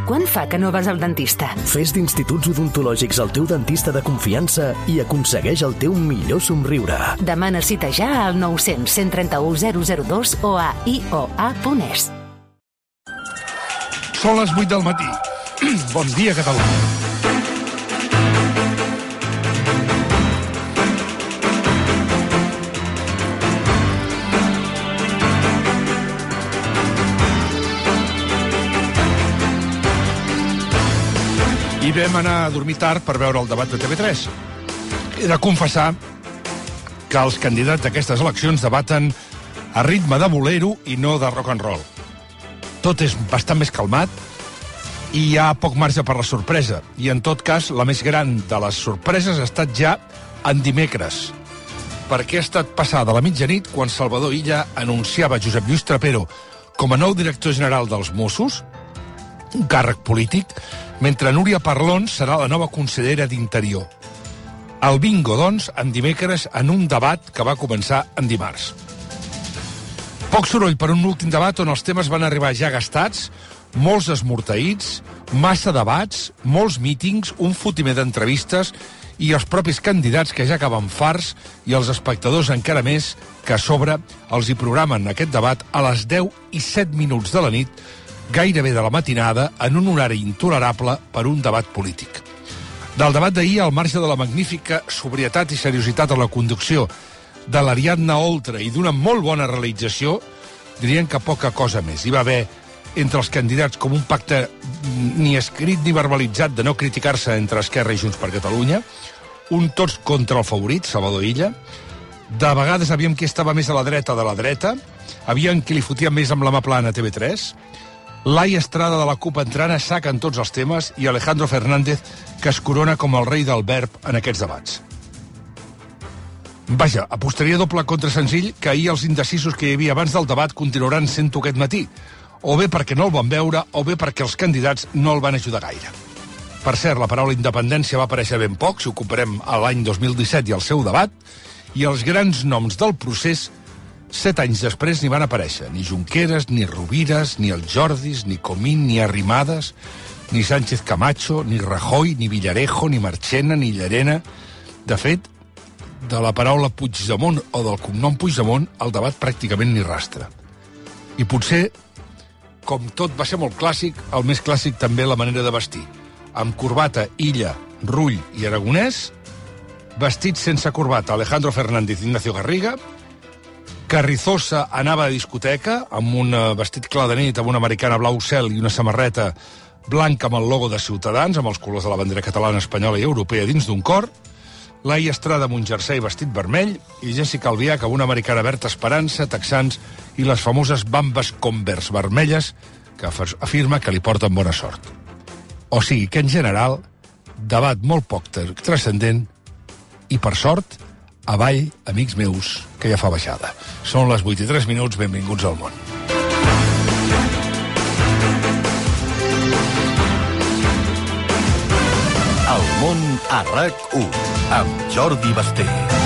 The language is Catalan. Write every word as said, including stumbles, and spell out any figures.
Quant fa que no vas al dentista? Fes d'Instituts Odontològics el teu dentista de confiança i aconsegueix el teu millor somriure. Demana cita ja al nou cents, cent trenta-u, zero zero dos o a i o a punt es. Són les vuit del matí. Bon dia, Catalunya. I vam anar a dormir tard per veure el debat de T V tres. He de confessar que els candidats d'aquestes eleccions debaten a ritme de bolero i no de rock and roll. Tot és bastant més calmat i hi ha poc marge per la sorpresa. I, en tot cas, la més gran de les sorpreses ha estat ja en dimecres, perquè ha estat passada la mitjanit quan Salvador Illa anunciava Josep Lluís Trapero com a nou director general dels Mossos, un càrrec polític, mentre Núria Parlon serà la nova consellera d'Interior. El bingo, doncs, en dimecres en un debat que va començar en dimarts. Poc soroll per un últim debat on els temes van arribar ja gastats, molts esmorteïts, massa debats, molts mítings, un fotimer d'entrevistes i els propis candidats que ja acaben farts i els espectadors encara més que a sobre els hi programen aquest debat a les deu i set minuts de la nit, gairebé de la matinada, en un horari intolerable per un debat polític. Del debat d'ahir, al marge de la magnífica sobrietat i seriositat en la conducció de l'Ariadna Oltra i d'una molt bona realització, dirien que poca cosa més. Hi va haver entre els candidats com un pacte ni escrit ni verbalitzat de no criticar-se entre Esquerra i Junts per Catalunya, un tots contra el favorit, Salvador Illa. De vegades aviam qui estava més a la dreta de la dreta, aviam qui li fotia més amb la mà plana a T V tres, Lai Estrada de la CUP entrant a sac en tots els temes i Alejandro Fernández, que es corona com el rei del verb en aquests debats. Vaja, apostaria doble contra senzill que ahir els indecisos que hi havia abans del debat continuaran sent-ho aquest matí, o bé perquè no el van veure, o bé perquè els candidats no el van ajudar gaire. Per cert, la paraula independència va aparèixer ben poc, si ho comparem a l'any dos mil disset i al seu debat, i els grans noms del procés set anys després n'hi van aparèixer. Ni Junqueras, ni Rovires, ni el Jordis, ni Comín, ni Arrimadas, ni Sánchez Camacho, ni Rajoy, ni Villarejo, ni Marchena, ni Llarena. De fet, de la paraula Puigdemont o del cognom Puigdemont, el debat pràcticament ni rastre. I potser, com tot va ser molt clàssic, el més clàssic també la manera de vestir. Amb corbata, Illa, Rull i Aragonès, vestits sense corbata, Alejandro Fernández i Ignacio Garriga. Carrizosa anava a discoteca amb un vestit clar de nit, amb una americana blau cel i una samarreta blanca amb el logo de Ciutadans, amb els colors de la bandera catalana, espanyola i europea dins d'un cor. Lai Estrada amb un jersei vestit vermell i Jessica Albiach amb una americana verda Esperança, texans i les famoses bambes Converse vermelles que afirma que li porten bona sort. O sigui que, en general, debat molt poc transcendent i, per sort, avall, amics meus, que ja fa baixada. Són les vuit i tres minuts, benvinguts al món. El món a RAC u, amb Jordi Basté.